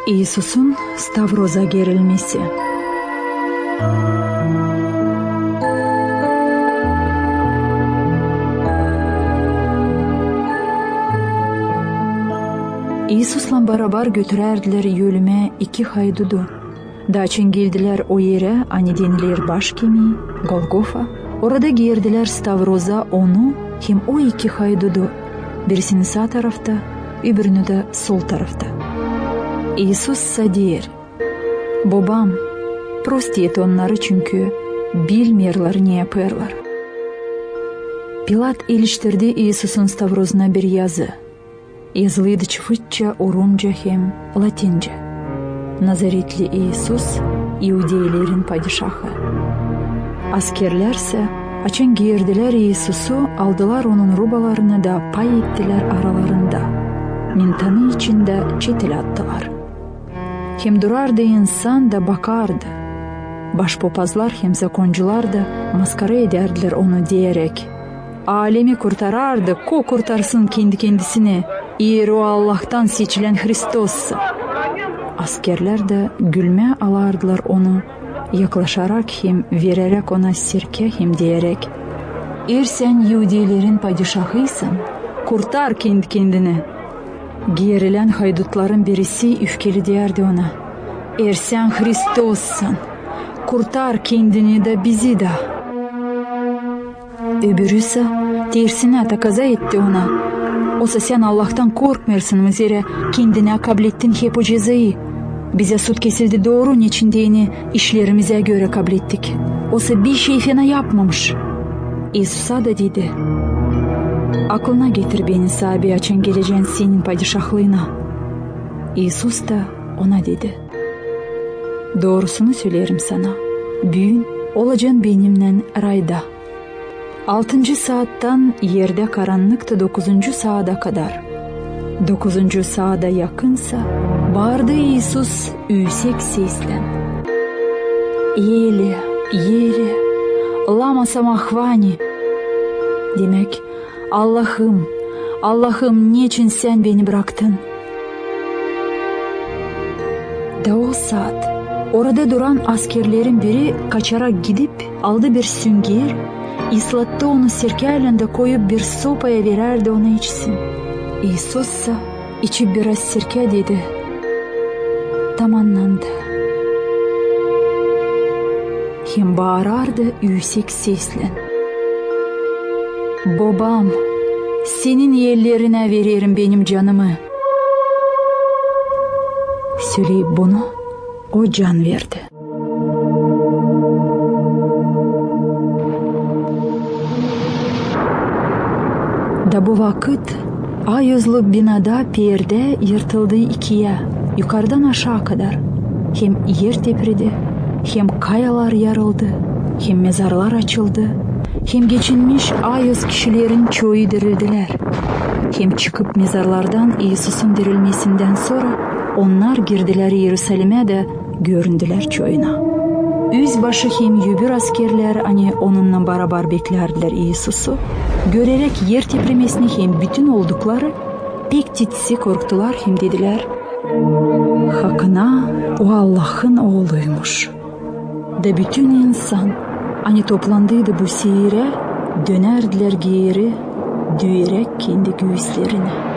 İsus'un Stavroza gerilmesi. İsus'la beraber götürerdiler yölüme 2 haydudu. Daçın geldiler o yere, hani denilir baş kemiği, Golgotha. Orada girdiler Stavroz'a onu, hem o 2 haydudu. Birisini sağ tarafta, öbürünü de sol tarafta. İsus der: "Babam, prosti et onları çünkü bilmiyorlar ne yaparlar." Pilat iliştirdi İsus'un Stavroz'una bir yazı. Yazılıydı çiftçe, Rumca hem Latince. Nazaretli İsus, İudeylerin padişahı. Askerlerse açın girdiler İsus'u, aldılar onun rubalarını da pay ettiler aralarında. Mintanı içinde çetil attılar. Hem durardı insan da bakardı. Başpapazlar hem zakoncular da maskara ederdiler onu diyerek: "Alemi kurtarardı, ko kurtarsın kendi kendisini. Eğer o Allah'tan seçilen Hristos'sa." Askerler de gülme alardılar onu, yaklaşarak hem vererek ona sirke hem diyerek: "Eğer sen Yahudelerin padişahıysan, kurtar kendi kendini." Gerilen haydutların birisi öfkeli derdi ona: "Eğer sen Hristos'san, kurtar kendini de bizi de." Öbürüse tersine takaza etti ona: "Oysa sen Allah'tan korkmuyorsun mı, zira kendine kabul ettin hep o cezayı. Bize süt kesildi, doğru içindeyini işlerimize göre kabul ettik. Oysa bir şey fena yapmamış." İsus'a da dedi: "Aklına getir beni sahibi açın geleceğin senin padişahlığına." İsus da ona dedi: "Doğrusunu söylerim sana, bugün olacaksın benimle rayda." 6. saatten yerde karanlıktı 9. saate kadar. 9. saate yakınsa bağırdı İsus yüksek sesle: "Eli, Eli, lama sabachthani." Demek: "Allah'ım, Allah'ım, niçin sen beni bıraktın?" Da o saat orada duran askerlerin biri kaçarak gidip aldı bir sünger, ıslattı onu sirkeyle de koyup bir sopaya vererdi ona içsin. İsus'sa içip biraz sirke dedi. Tamamlandı. Hem bağırardı yüksek sesle: "Babam, senin ellerine veririm benim canımı." Söyleyip bunu o can verdi. Da bu vakit A100'lü binada perde yırtıldı 2'ye, yukarıdan aşağı kadar. Hem yer tepredi, hem kayalar yarıldı, hem mezarlar açıldı, hem geçinmiş A100 kişilerin çoğu dirildiler. Hem çıkıp mezarlardan İsus'un dirilmesinden sonra onlar girdiler Yerusalim'e de göründüler çoğuna. Yüzbaşı hem yübür askerler hani onunla beraber beklerdiler İsus'u. Görerek yer titremesini hem bütün oldukları pek titsi korktular, hem dediler: "Hakkına o Allah'ın oğluymuş." Da bütün insan hani toplandıydı bu seyire, dönerdiler geri, düyerek kendi göğüslerine.